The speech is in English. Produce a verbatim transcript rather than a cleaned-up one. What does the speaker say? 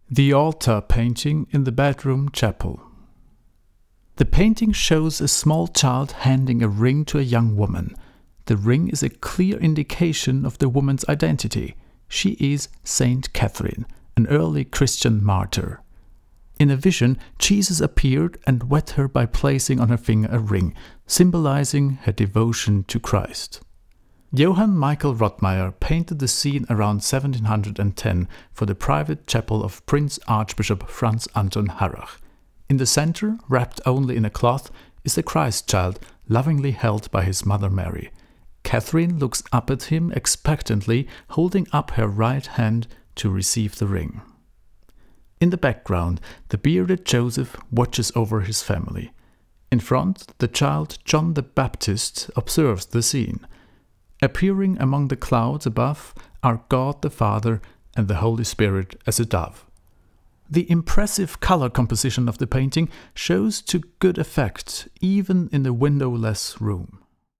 The altar painting in the bedroom chapel. The painting shows a small child handing a ring to a young woman. The ring is a clear indication of the woman's identity. She is Saint Catherine, an early Christian martyr. In a vision, Jesus appeared and wed her by placing on her finger a ring, symbolizing her devotion to Christ. Johann Michael Rottmeyer painted the scene around seventeen hundred ten for the private chapel of Prince Archbishop Franz Anton Harrach. In the center, wrapped only in a cloth, is the Christ child, lovingly held by his mother Mary. Catherine looks up at him expectantly, holding up her right hand to receive the ring. In the background, the bearded Joseph watches over his family. In front, the child John the Baptist observes the scene. Appearing among the clouds above are God the Father and the Holy Spirit as a dove. The impressive color composition of the painting shows to good effect even in the windowless room.